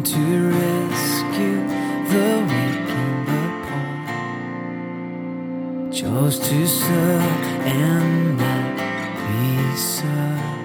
to rescue the weak and the poor, chose to serve and not be served.